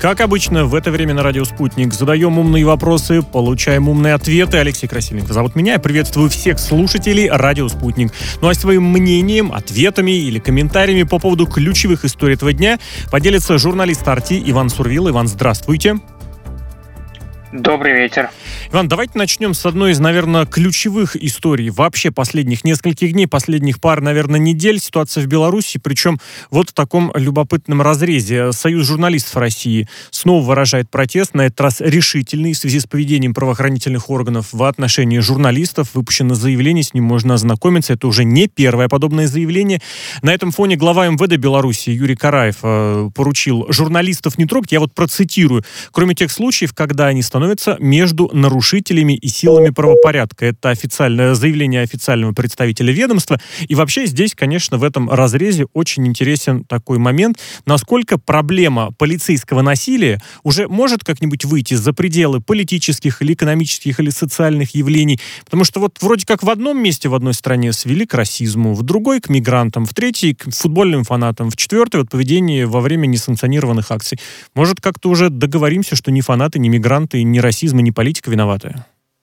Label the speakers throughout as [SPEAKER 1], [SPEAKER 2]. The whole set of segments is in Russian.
[SPEAKER 1] Как обычно, в это время на радио «Спутник» задаем умные вопросы, получаем умные ответы. Алексей Красильников зовут меня. Я приветствую всех слушателей радио «Спутник». Ну а своим мнением, ответами или комментариями по поводу ключевых историй этого дня поделится журналист «Арти» Иван Сурвилл. Иван, здравствуйте.
[SPEAKER 2] Добрый вечер.
[SPEAKER 1] Иван, давайте начнем с одной из, наверное, ключевых историй вообще последних нескольких дней, последних пар, наверное, недель. Ситуация в Беларуси, причем вот в таком любопытном разрезе. Союз журналистов России снова выражает протест, на этот раз решительный, в связи с поведением правоохранительных органов в отношении журналистов. Выпущено заявление, с ним можно ознакомиться. Это уже не первое подобное заявление. На этом фоне глава МВД Беларуси Юрий Караев поручил журналистов не трогать. Я вот процитирую. Кроме тех случаев, когда они становятся между нарушителями и силами правопорядка. Это официальное заявление официального представителя ведомства. И вообще здесь, конечно, в этом разрезе очень интересен такой момент, насколько проблема полицейского насилия уже может как-нибудь выйти за пределы политических или экономических или социальных явлений. Потому что вот вроде как в одном месте, в одной стране свели к расизму, в другой к мигрантам, в третьей к футбольным фанатам, в четвертой вот поведение во время несанкционированных акций. Может, как-то уже договоримся, что ни фанаты, ни мигранты, ни расизм, ни политика виноваты?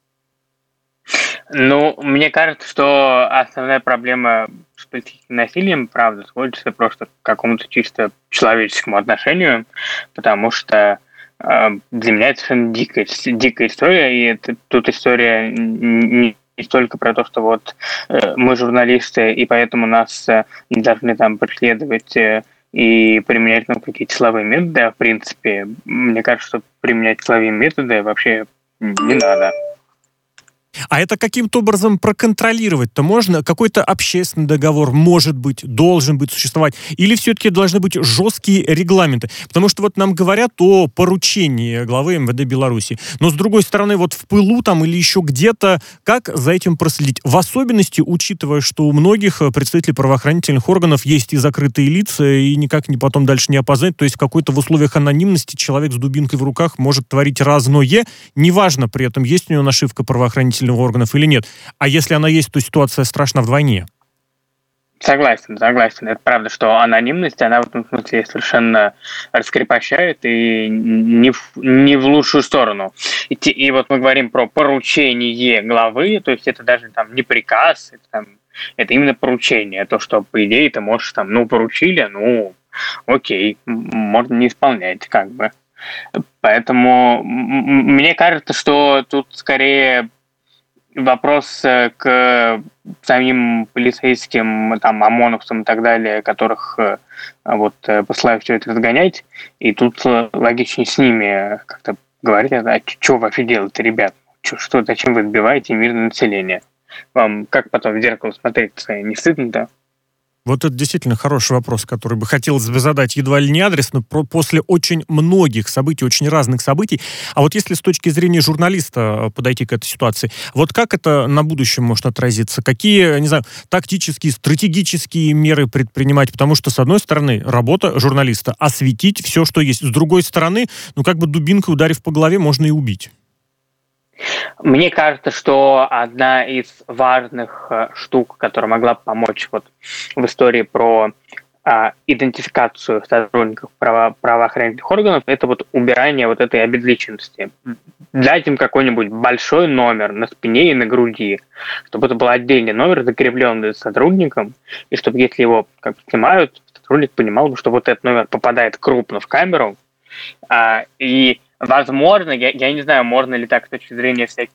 [SPEAKER 2] Ну, мне кажется, что основная проблема с политическим насилием, правда, сводится просто к какому-то чисто человеческому отношению, потому что для меня это совершенно дикая история, и тут история не столько про то, что вот мы журналисты, и поэтому нас не должны там преследовать и применять какие-то силовые методы, а в принципе, мне кажется, что применять силовые методы вообще не надо.
[SPEAKER 1] А это каким-то образом проконтролировать-то можно? Какой-то общественный договор, может быть, должен быть существовать? Или все-таки должны быть жесткие регламенты? Потому что вот нам говорят о поручении главы МВД Беларуси. Но, с другой стороны, вот в пылу там или еще где-то, как за этим проследить? В особенности, учитывая, что у многих представителей правоохранительных органов есть и закрытые лица, и никак не потом дальше не опознать. То есть какой-то в условиях анонимности человек с дубинкой в руках может творить разное. Неважно при этом, есть у него нашивка правоохранительных органов или нет. А если она есть, то ситуация страшна вдвойне.
[SPEAKER 2] Согласен. Это правда, что анонимность, она в этом смысле совершенно раскрепощает и не в лучшую сторону. И вот мы говорим про поручение главы, то есть это даже там не приказ, это именно поручение. То, что, по идее, ты можешь поручили, окей, можно не исполнять, как бы. Поэтому мне кажется, что тут скорее вопрос к самим полицейским, ОМОНовцам и так далее, которых посылают все это разгонять, и тут логичнее с ними как-то говорить, а что вообще делать-то, ребят? Зачем вы отбиваете мирное население? Вам как потом в зеркало смотреть-то, не стыдно-то?
[SPEAKER 1] Вот это действительно хороший вопрос, который бы хотелось бы задать едва ли не адресно после очень многих событий, очень разных событий. А вот если с точки зрения журналиста подойти к этой ситуации, вот как это на будущем может отразиться? Какие, не знаю, тактические, стратегические меры предпринимать? Потому что, с одной стороны, работа журналиста — осветить все, что есть. С другой стороны, дубинкой ударив по голове, можно и убить.
[SPEAKER 2] Мне кажется, что одна из важных штук, которая могла бы помочь в истории про идентификацию сотрудников правоохранительных органов, это убирание этой обезличенности. Дать им какой-нибудь большой номер на спине и на груди, чтобы это был отдельный номер, закрепленный сотрудником, и чтобы, если его снимают, сотрудник понимал, что этот номер попадает крупно в камеру, и возможно, я не знаю, можно ли так с точки зрения всяких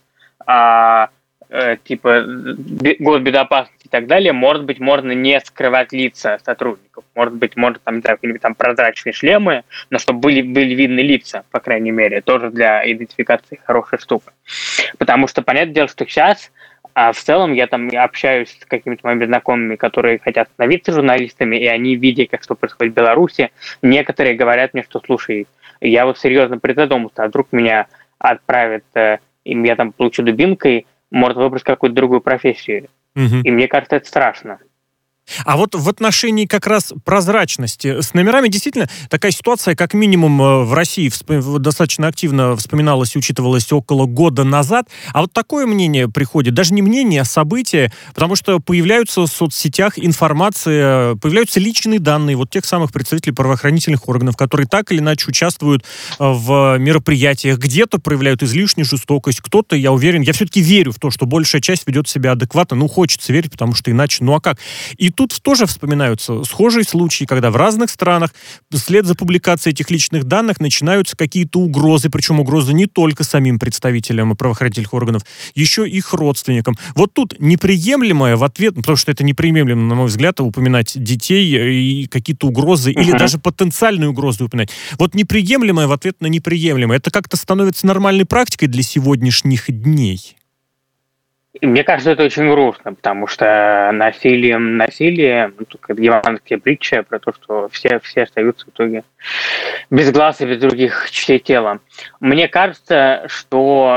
[SPEAKER 2] госбезопасности и так далее, может быть, можно не скрывать лица сотрудников. Может быть, какие-нибудь прозрачные шлемы, но чтобы были видны лица, по крайней мере, тоже для идентификации хорошая штука. Потому что, понятное дело, что сейчас в целом я общаюсь с какими-то моими знакомыми, которые хотят становиться журналистами, и они, видя, что происходит в Беларуси, некоторые говорят мне, что, слушай, я серьезно призадумался, а вдруг меня отправят, и я получу дубинкой, может выбрать какую-то другую профессию. И мне кажется, это страшно.
[SPEAKER 1] А вот в отношении как раз прозрачности с номерами действительно такая ситуация, как минимум в России достаточно активно вспоминалась и учитывалась около года назад. А вот такое мнение приходит, даже не мнение, а событие, потому что появляются в соцсетях информация, появляются личные данные вот тех самых представителей правоохранительных органов, которые так или иначе участвуют в мероприятиях, где-то проявляют излишнюю жестокость, кто-то, я уверен, я все-таки верю в то, что большая часть ведет себя адекватно, хочется верить, потому что иначе, а как? И тут тоже вспоминаются схожие случаи, когда в разных странах вслед за публикацией этих личных данных начинаются какие-то угрозы, причем угрозы не только самим представителям правоохранительных органов, еще их родственникам. Вот тут неприемлемое в ответ, потому что это неприемлемо, на мой взгляд, упоминать детей и какие-то угрозы, или даже потенциальные угрозы упоминать. Вот неприемлемое в ответ на неприемлемое. Это как-то становится нормальной практикой для сегодняшних дней.
[SPEAKER 2] Мне кажется, это очень грустно, потому что насилие, как евангельская притча про то, что все остаются в итоге без глаз и без других частей тела. Мне кажется, что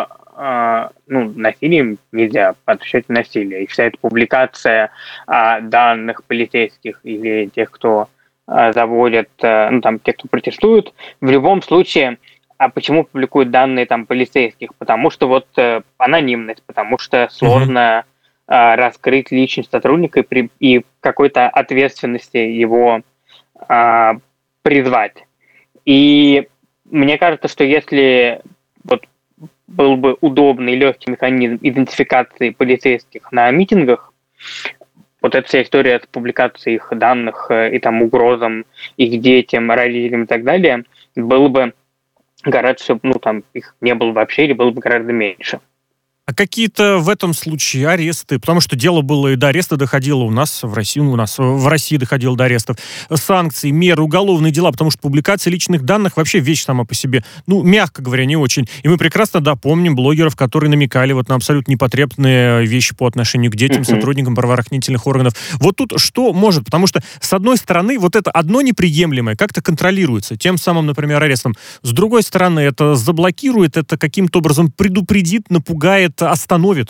[SPEAKER 2] насилием нельзя отвечать насилие. И вся эта публикация данных полицейских или тех, кто заводят, тех, кто протестует, в любом случае. А почему публикуют данные полицейских? Потому что анонимность, потому что сложно раскрыть личность сотрудника и какой-то ответственности его призвать. И мне кажется, что если был бы удобный легкий механизм идентификации полицейских на митингах, эта вся история с публикацией их данных и угрозам их детям, родителям и так далее, было бы гораздо, их не было вообще или было бы гораздо меньше.
[SPEAKER 1] А какие-то в этом случае аресты? Потому что дело было и до ареста доходило у нас в России доходило до арестов. Санкции, меры, уголовные дела, потому что публикация личных данных вообще вещь сама по себе, мягко говоря, не очень. И мы прекрасно помним блогеров, которые намекали на абсолютно непотребные вещи по отношению к детям, сотрудникам правоохранительных органов. Вот тут что может? Потому что, с одной стороны, это одно неприемлемое как-то контролируется, тем самым, например, арестом. С другой стороны, это заблокирует, это каким-то образом предупредит, напугает, остановит?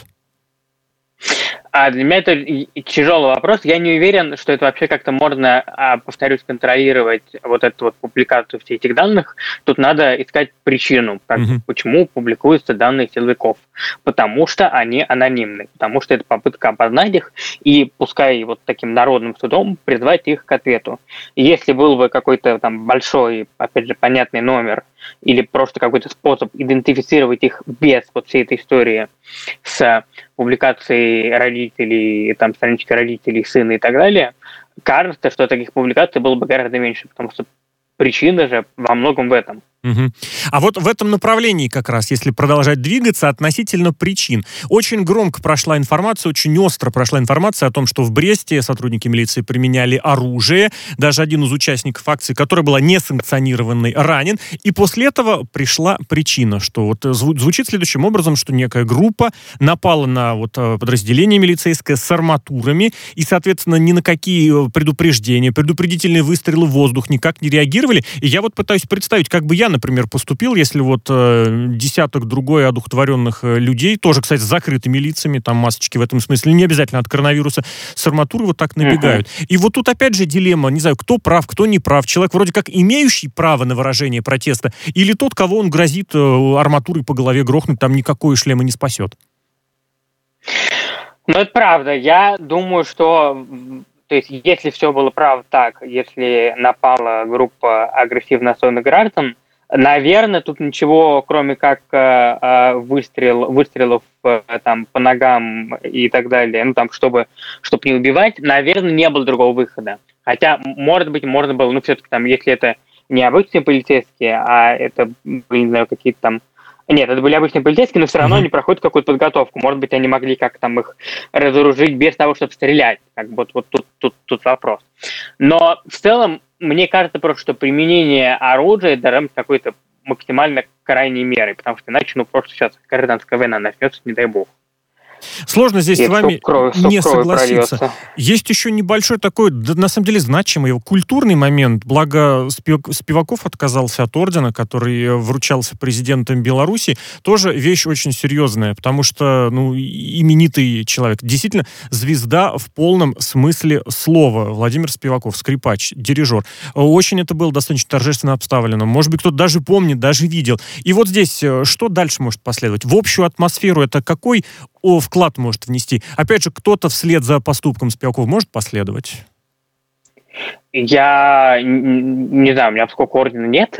[SPEAKER 2] Для меня это тяжелый вопрос. Я не уверен, что это вообще как-то можно, повторюсь, контролировать эту публикацию всех этих данных. Тут надо искать причину, почему публикуются данные силовиков. Потому что они анонимны, потому что это попытка опознать их и, пускай таким народным судом, призвать их к ответу. Если был бы какой-то большой, опять же, понятный номер или просто какой-то способ идентифицировать их без всей этой истории с публикацией родителей, странички родителей, сына и так далее, кажется, что таких публикаций было бы гораздо меньше, потому что причина же во многом в этом.
[SPEAKER 1] А в этом направлении как раз, если продолжать двигаться относительно причин. Очень громко прошла информация, очень остро прошла информация о том, что в Бресте сотрудники милиции применяли оружие. Даже один из участников акции, которая была несанкционированной, ранен. И после этого пришла причина, что звучит следующим образом, что некая группа напала на подразделение милицейское с арматурами и, соответственно, ни на какие предупреждения, предупредительные выстрелы в воздух никак не реагировали. И я пытаюсь представить, как бы я, например, поступил, если десяток другой одухотворенных людей, тоже, кстати, с закрытыми лицами, масочки в этом смысле, не обязательно от коронавируса, с арматуры так набегают. И тут опять же дилемма, не знаю, кто прав, кто не прав. Человек вроде как имеющий право на выражение протеста, или тот, кого он грозит арматурой по голове грохнуть, никакой шлем и не спасет.
[SPEAKER 2] Это правда. Я думаю, что если все было правда так, если напала группа агрессивно настроенных граждан, наверное, тут ничего, кроме как выстрелов по ногам и так далее, чтобы не убивать, наверное, не было другого выхода. Хотя, может быть, можно было, все-таки если это не обычные полицейские, а это, не знаю, какие-то Нет, это были обычные полицейские, но все равно они проходят какую-то подготовку. Может быть, они могли как-то их разоружить без того, чтобы стрелять. Тут вопрос. Но в целом, мне кажется просто, что применение оружия должно быть какой-то максимально крайней мерой, потому что иначе просто сейчас гражданская война начнется, не дай бог.
[SPEAKER 1] Сложно здесь с вами не согласиться.
[SPEAKER 2] Прольется.
[SPEAKER 1] Есть еще небольшой такой, да, на самом деле, значимый культурный момент. Благо, Спиваков отказался от ордена, который вручался президентом Беларуси. Тоже вещь очень серьезная, потому что, именитый человек. Действительно, звезда в полном смысле слова. Владимир Спиваков, скрипач, дирижер. Очень это было достаточно торжественно обставлено. Может быть, кто-то даже помнит, даже видел. И вот здесь, что дальше может последовать? В общую атмосферу это какой вклад может внести? Опять же, кто-то вслед за поступком Спивакова может последовать?
[SPEAKER 2] Я не знаю, у меня поскольку ордена нет,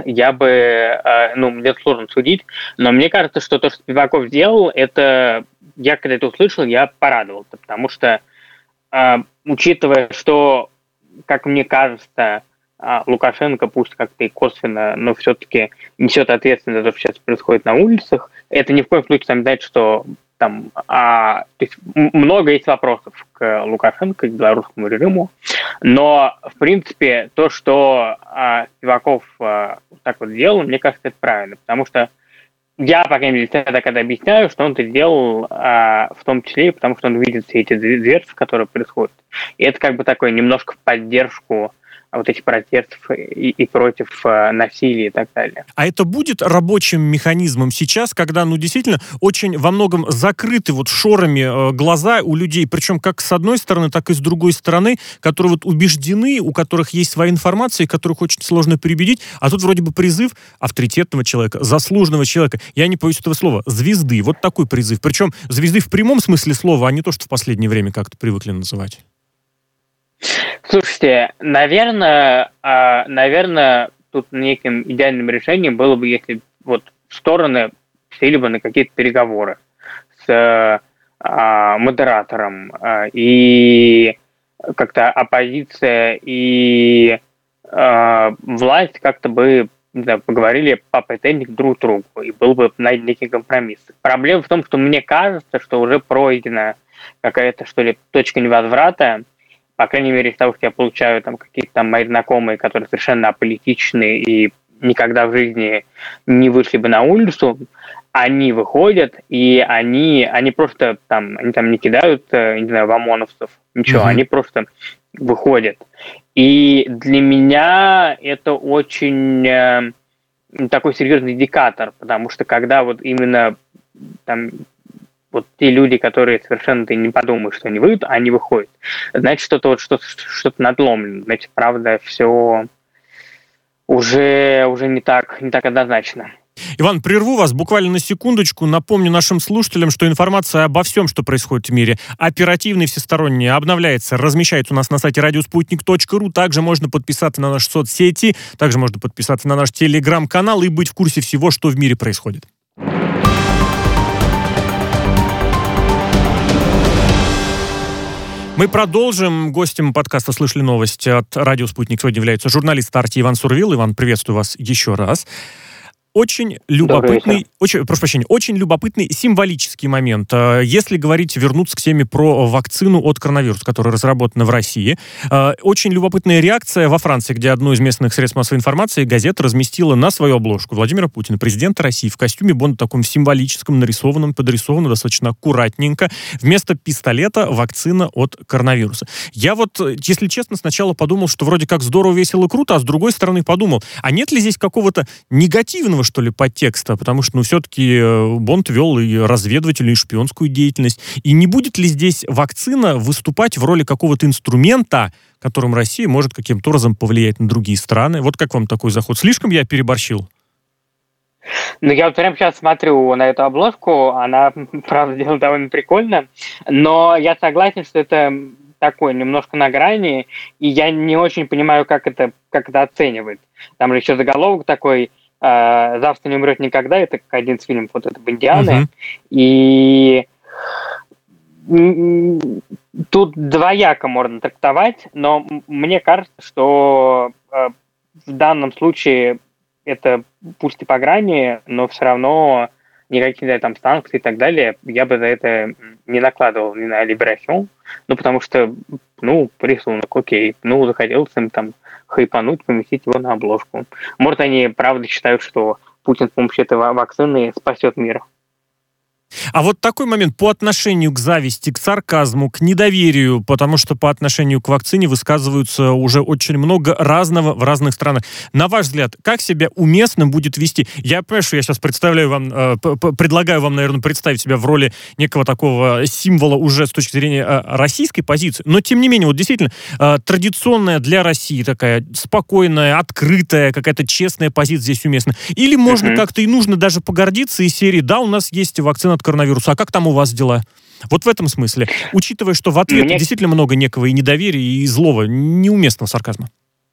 [SPEAKER 2] мне сложно судить, но мне кажется, что то, что Спиваков сделал, это, я когда это услышал, я порадовался, потому что, учитывая, что, как мне кажется, Лукашенко, пусть как-то и косвенно, но все-таки несет ответственность за то, что сейчас происходит на улицах, это ни в коем случае там знать, что то есть много есть вопросов к Лукашенко, к белорусскому режиму, но, в принципе, то, что Спиваков так вот сделал, мне кажется, это правильно, потому что я, по крайней мере, всегда когда объясняю, что он это сделал в том числе, потому что он видит все эти зверства, которые происходят. И это как бы такой немножко в поддержку вот этих протестов и против насилия и так далее.
[SPEAKER 1] А это будет рабочим механизмом сейчас, когда, действительно, очень во многом закрыты шорами глаза у людей, причем как с одной стороны, так и с другой стороны, которые убеждены, у которых есть своя информация, которых очень сложно переубедить, а тут вроде бы призыв авторитетного человека, заслуженного человека, я не боюсь этого слова, звезды, вот такой призыв. Причем звезды в прямом смысле слова, а не то, что в последнее время как-то привыкли называть.
[SPEAKER 2] Слушайте, наверное, тут неким идеальным решением было бы, если стороны сели бы на какие-то переговоры с модератором, и как-то оппозиция и власть как-то бы поговорили по претензии друг к другу, и был бы найден некий компромисс. Проблема в том, что мне кажется, что уже пройдена какая-то, что ли, точка невозврата, по крайней мере, из того, что я получаю какие-то мои знакомые, которые совершенно аполитичные и никогда в жизни не вышли бы на улицу, они выходят, и они просто они не кидают, не знаю, в ОМОНовцев, ничего, они просто выходят. И для меня это очень такой серьезный индикатор, потому что когда именно те люди, которые совершенно ты не подумаешь, что они выйдут, они выходят. Значит, что-то надломлено. Значит, правда, все уже не так однозначно.
[SPEAKER 1] Иван, прерву вас буквально на секундочку. Напомню нашим слушателям, что информация обо всем, что происходит в мире, оперативно и всесторонне обновляется, размещается у нас на сайте радиоспутник.ру. Также можно подписаться на наши соцсети, также можно подписаться на наш телеграм-канал и быть в курсе всего, что в мире происходит. Мы продолжим. Гостем подкаста «Слышали новости» от «Радио Спутник» сегодня является журналист «Арти» Иван Сурвил. Иван, приветствую вас еще раз. Очень любопытный символический момент. Если вернуться к теме про вакцину от коронавируса, которая разработана в России. Очень любопытная реакция во Франции, где одно из местных средств массовой информации, газета, разместила на свою обложку Владимира Путина, президента России, в костюме Бонда, таком символическом, подрисованном достаточно аккуратненько. Вместо пистолета вакцина от коронавируса. Я если честно, сначала подумал, что вроде как здорово, весело, круто, а с другой стороны подумал, а нет ли здесь какого-то негативного, что ли, подтекста, потому что, все-таки Бонд вел и разведывательную, и шпионскую деятельность. И не будет ли здесь вакцина выступать в роли какого-то инструмента, которым Россия может каким-то образом повлиять на другие страны? Вот как вам такой заход? Слишком я переборщил?
[SPEAKER 2] Я прямо сейчас смотрю на эту обложку, она, правда, делает довольно прикольно, но я согласен, что это такой немножко на грани, и я не очень понимаю, как это оценивать. Там же еще заголовок такой: «Завтра не умрет никогда», это как один из фильмов «Бондианы». И тут двояко можно трактовать, но мне кажется, что в данном случае это пусть и по грани, но все равно никаких санкций и так далее я бы за это не накладывал ни на Либерасьон, потому что, рисунок, окей, захотелось им хайпануть, поместить его на обложку. Может, они правда считают, что Путин с помощью этой вакцины спасет мир.
[SPEAKER 1] А вот такой момент по отношению к зависти, к сарказму, к недоверию, потому что по отношению к вакцине высказываются уже очень много разного в разных странах. На ваш взгляд, как себя уместно будет вести? Я понимаю, что я сейчас представляю вам, предлагаю вам, наверное, представить себя в роли некого такого символа уже с точки зрения российской позиции, но тем не менее, вот действительно, традиционная для России такая спокойная, открытая, какая-то честная позиция здесь уместна. Или можно как-то и нужно даже погордиться из серии «Да, у нас есть вакцина от коронавируса, а как там у вас дела?» Вот в этом смысле. Учитывая, что в ответ действительно много некого и недоверия, и злого, неуместного сарказма.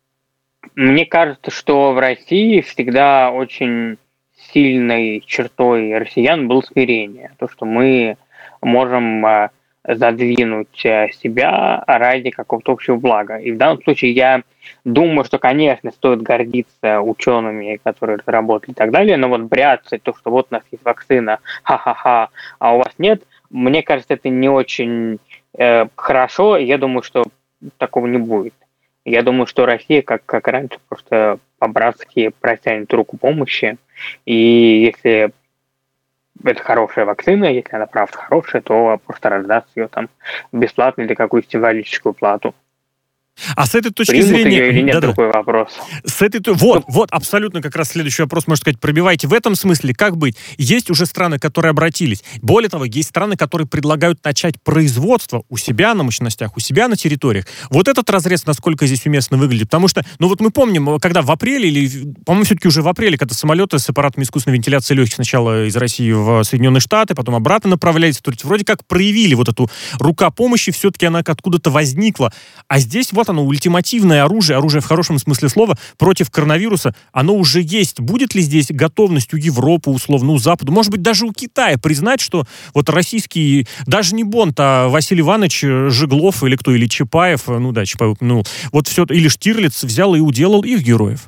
[SPEAKER 2] Мне кажется, что в России всегда очень сильной чертой россиян было смирение. То, что мы можем задвинуть себя ради какого-то общего блага. И в данном случае я думаю, что, конечно, стоит гордиться учеными, которые разработали и так далее, но вот бряцать то, что вот у нас есть вакцина, ха-ха-ха, а у вас нет, мне кажется, это не очень хорошо, и я думаю, что такого не будет. Я думаю, что Россия, как раньше, просто по-братски протянет руку помощи, и если это хорошая вакцина, если она правда хорошая, то просто раздаст ее там бесплатно или какую-то символическую плату.
[SPEAKER 1] А с этой точки зрения...
[SPEAKER 2] Ее или нет, другой вопрос.
[SPEAKER 1] Вот, абсолютно как раз следующий вопрос, можно сказать, пробивайте. В этом смысле, как быть? Есть уже страны, которые обратились. Более того, есть страны, которые предлагают начать производство у себя на мощностях, у себя на территориях. Вот этот разрез, насколько здесь уместно выглядит. Потому что, вот мы помним, когда в апреле, или, по-моему, все-таки уже в апреле, когда самолеты с аппаратами искусственной вентиляции легких сначала из России в Соединенные Штаты, потом обратно направлялись, то есть вроде как проявили вот эту рука помощи, все-таки она откуда-то возникла. А здесь вот оно, ультимативное оружие в хорошем смысле слова, против коронавируса, оно уже есть. Будет ли здесь готовность у Европы, условно, у Запада, может быть, даже у Китая признать, что вот российский, даже не Бонд, а Василий Иванович Жиглов или кто, или Чапаев, Чапаев упомянул, вот все, или Штирлиц взял и уделал их героев?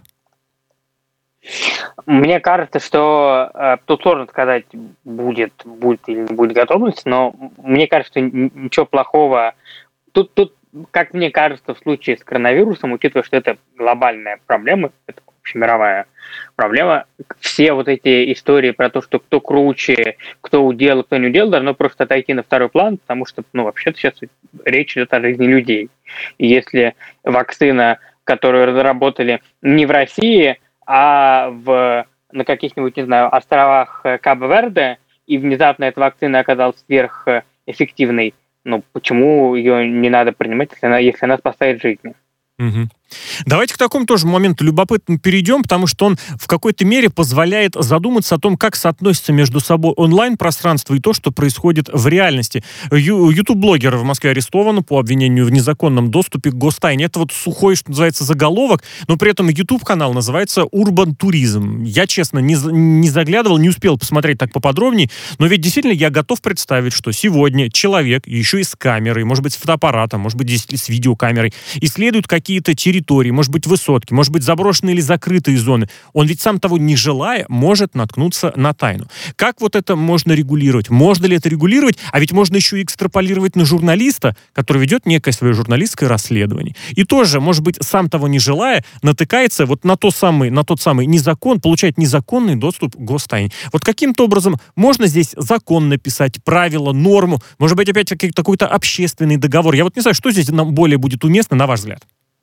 [SPEAKER 2] Мне кажется, что тут сложно сказать, будет или не будет готовность, но мне кажется, что ничего плохого. Тут как мне кажется, в случае с коронавирусом, учитывая, что это глобальная проблема, это общемировая проблема, все вот эти истории про то, что кто круче, кто уделал, кто не уделал, должно просто отойти на второй план, потому что, вообще-то сейчас речь идет о жизни людей. И если вакцина, которую разработали не в России, а на каких-нибудь, не знаю, островах Кабо-Верде, и внезапно эта вакцина оказалась сверхэффективной, почему ее не надо принимать, если она спасает жизни?
[SPEAKER 1] Угу. Давайте к такому тоже моменту любопытно перейдем, потому что он в какой-то мере позволяет задуматься о том, как соотносится между собой онлайн-пространство и то, что происходит в реальности. Ютуб-блогер в Москве арестован по обвинению в незаконном доступе к гостайне. Это вот сухой, что называется, заголовок, но при этом ютуб-канал называется «Урбан Туризм». Я, честно, не заглядывал, не успел посмотреть так поподробнее, но ведь действительно я готов представить, что сегодня человек, еще и с камерой, может быть, с фотоаппаратом, может быть, здесь с видеокамерой, исследует какие-то территории, может быть, высотки, может быть, заброшенные или закрытые зоны. Он ведь сам того не желая, может наткнуться на тайну. Как вот это можно регулировать? Можно ли это регулировать? А ведь можно еще и экстраполировать на журналиста, который ведет некое свое журналистское расследование. И тоже, может быть, сам того не желая, натыкается вот на тот самый получает незаконный доступ к гостайне. Вот каким-то образом можно здесь закон написать, правила, норму, может быть, опять какой-то общественный договор. Я вот не знаю, что здесь нам более будет уместно, на ваш взгляд?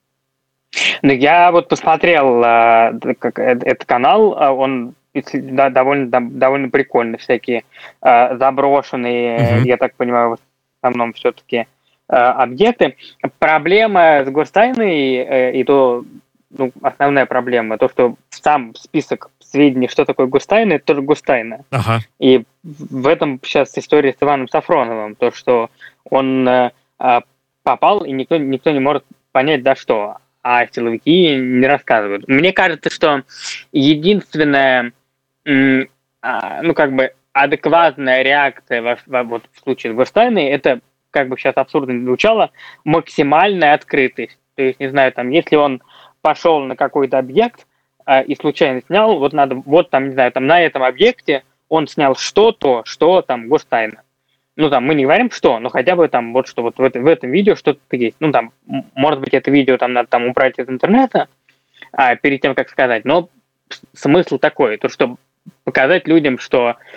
[SPEAKER 2] Я вот посмотрел этот канал, он довольно прикольный, всякие заброшенные, я так понимаю, в основном все-таки объекты. Проблема с гостайной, и то основная проблема, то, что сам список сведений, что такое гостайна, это тоже гостайна.
[SPEAKER 1] Ага.
[SPEAKER 2] И в этом сейчас история с Иваном Сафроновым, то, что он попал, и никто не может понять, да что, а силовики не рассказывают. Мне кажется, что единственная, адекватная реакция вот в случае с гостайной, это, как бы сейчас абсурдно не звучало, максимальная открытость. То есть, не знаю, если он пошел на какой-то объект и случайно снял, на этом объекте он снял что-то, что там гостайна. Мы не говорим, что, но хотя бы в этом видео что-то есть. Может быть, это видео надо убрать из интернета, перед тем, как сказать, но смысл такой, то, что показать людям, что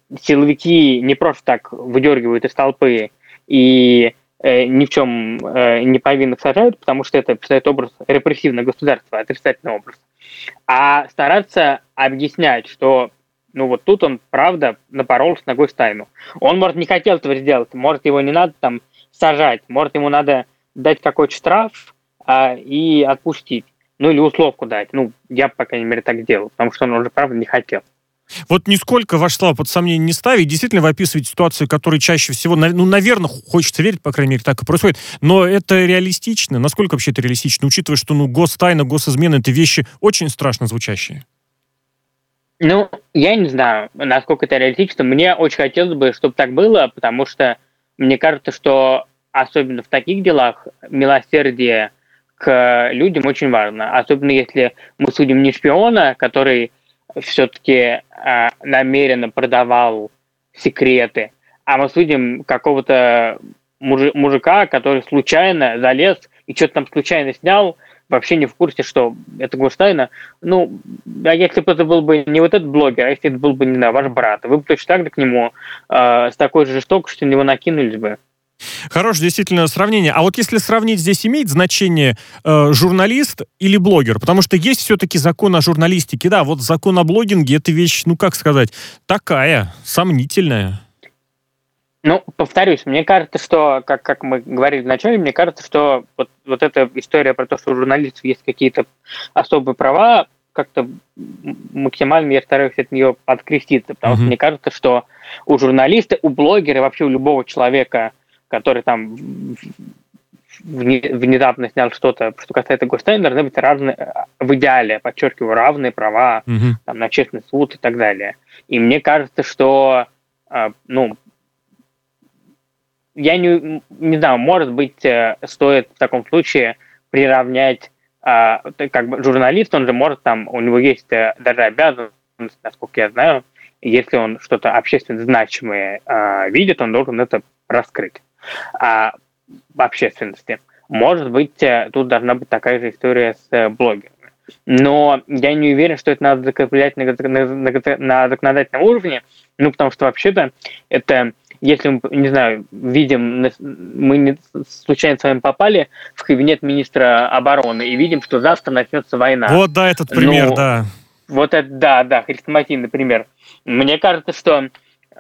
[SPEAKER 2] силовики не просто так выдергивают из толпы и ни в чем не повинных сажают, потому что это представляет образ репрессивного государства, отрицательный образ, а стараться объяснять, что вот тут он, правда, напоролся ногой в стайну. Он, может, не хотел этого сделать, может, его не надо там сажать, может, ему надо дать какой-то штраф и отпустить, или условку дать. Я, по крайней мере, так делал, потому что он уже, правда, не хотел.
[SPEAKER 1] Вот нисколько, ваше слово, под сомнение не ставить. Действительно, вы описываете ситуацию, которая чаще всего, наверное, хочется верить, по крайней мере, так и происходит. Но это реалистично? Насколько вообще это реалистично, учитывая, что гостайна, госизмена — это вещи очень страшно звучащие?
[SPEAKER 2] Я не знаю, насколько это реалистично. Мне очень хотелось бы, чтобы так было, потому что мне кажется, что особенно в таких делах милосердие к людям очень важно. Особенно если мы судим не шпиона, который все-таки намеренно продавал секреты, а мы судим какого-то мужика, который случайно залез и что-то там случайно снял, вообще не в курсе, что это гостайна. А если бы это был бы не вот этот блогер, а если это был бы, не знаю, ваш брат, вы бы точно так же к нему с такой же жестокостью на него накинулись бы.
[SPEAKER 1] Хорошее действительно сравнение. А вот если сравнить, здесь имеет значение журналист или блогер? Потому что есть все-таки закон о журналистике. Да, вот закон о блогинге — это вещь, такая, сомнительная.
[SPEAKER 2] Повторюсь, мне кажется, что, как мы говорили вначале, мне кажется, что вот эта история про то, что у журналистов есть какие-то особые права, как-то максимально я стараюсь от нее откреститься, потому что мне кажется, что у журналиста, у блогера, вообще у любого человека, который там внезапно снял что-то, что касается гостайны, должны быть разные, в идеале, подчеркиваю, равные права там, на честный суд и так далее. И мне кажется, что, я не знаю, может быть, стоит в таком случае приравнять, журналист, он же может у него есть даже обязанность, насколько я знаю, если он что-то общественно значимое видит, он должен это раскрыть в общественности. Может быть, тут должна быть такая же история с блогерами. Но я не уверен, что это надо закреплять на законодательном уровне, потому что вообще-то это, если мы, не знаю, видим, мы случайно с вами попали в кабинет министра обороны и видим, что завтра начнется война.
[SPEAKER 1] Вот, да, этот пример, да.
[SPEAKER 2] Вот это, да, хрестоматийный пример. Мне кажется, что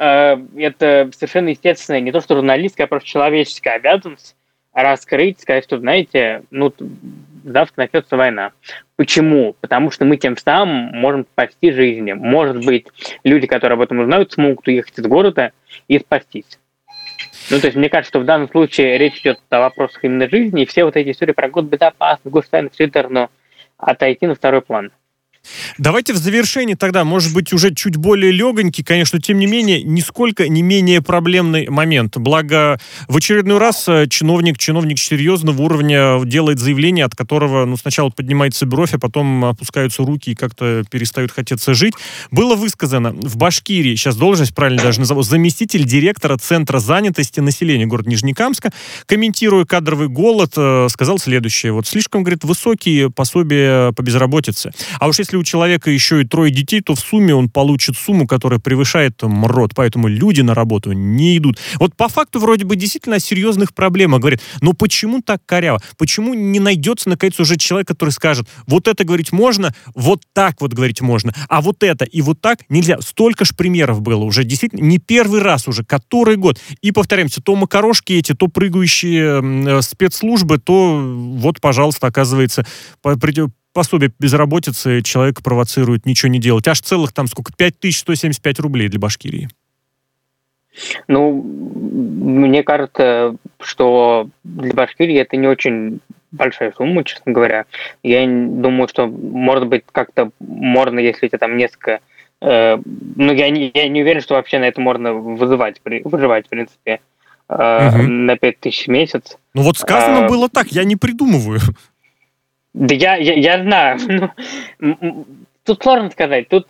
[SPEAKER 2] это совершенно естественная, не то что журналистская, а просто человеческая обязанность раскрыть, сказать, что, знаете, завтра начнется война. Почему? Потому что мы тем самым можем спасти жизни. Может быть, люди, которые об этом узнают, смогут уехать из города и спастись. То есть мне кажется, что в данном случае речь идет о вопросах именно жизни, и все вот эти истории про госбезопасность, гостайну, все это должно отойти на второй план.
[SPEAKER 1] Давайте в завершении тогда, может быть, уже чуть более легонький, конечно, тем не менее, нисколько не менее проблемный момент. Благо, в очередной раз чиновник серьезного уровня делает заявление, от которого сначала поднимается бровь, а потом опускаются руки и как-то перестают хотеться жить. Было высказано в Башкирии, сейчас должность правильно даже назову, заместитель директора Центра занятости населения города Нижнекамска, комментируя кадровый голод, сказал следующее. Слишком, говорит, высокие пособия по безработице. А уж если у человека еще и 3 детей, то в сумме он получит сумму, которая превышает МРОТ. Поэтому люди на работу не идут. По факту вроде бы действительно о серьезных проблемах говорит. Но почему так коряво? Почему не найдется, наконец, уже человек, который скажет, вот это говорить можно, вот так вот говорить можно, а вот это и вот так нельзя. Столько ж примеров было уже. Действительно, не первый раз уже, который год. И повторяемся, то макарошки эти, то прыгающие спецслужбы, то пожалуйста, оказывается, пособие безработицы человек провоцирует ничего не делать. Аж целых 5175 рублей для Башкирии.
[SPEAKER 2] Мне кажется, что для Башкирии это не очень большая сумма, честно говоря. Я думаю, что, может быть, как-то можно, если у тебя там несколько... я не уверен, что вообще на это можно выживать, в принципе, на 5000 в месяц.
[SPEAKER 1] Сказано было так, я не придумываю.
[SPEAKER 2] Да я знаю. Тут сложно сказать. Тут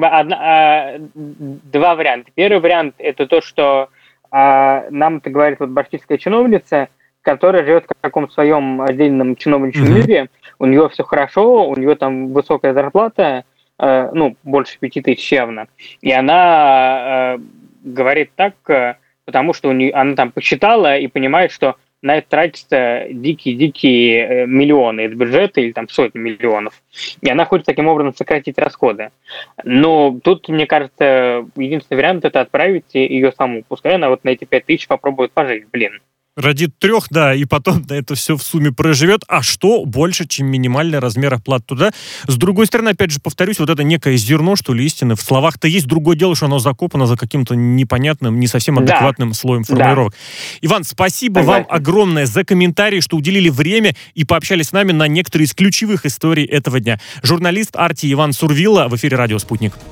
[SPEAKER 2] два варианта. Первый вариант – это то, что нам это говорит башкирская чиновница, которая живет в каком-то своем отдельном чиновничьем мире. У нее все хорошо, у нее там высокая зарплата, больше 5000 явно. И она говорит так, потому что она там посчитала и понимает, что на это тратятся дикие-дикие миллионы из бюджета или там сотни миллионов. И она хочет таким образом сократить расходы. Но тут, мне кажется, единственный вариант – это отправить ее саму. Пускай она вот на эти 5000 попробует пожить,
[SPEAKER 1] Родит 3, да, и потом на это все в сумме проживет. А что больше, чем минимальный размер оплаты туда? С другой стороны, опять же, повторюсь, вот это некое зерно, что ли, истины в словах-то есть. Другое дело, что оно закопано за каким-то непонятным, не совсем адекватным слоем формулировок. Да. Иван, спасибо вам огромное за комментарии, что уделили время и пообщались с нами на некоторые из ключевых историй этого дня. Журналист Арти Иван Сурвилла в эфире «Радио Спутник».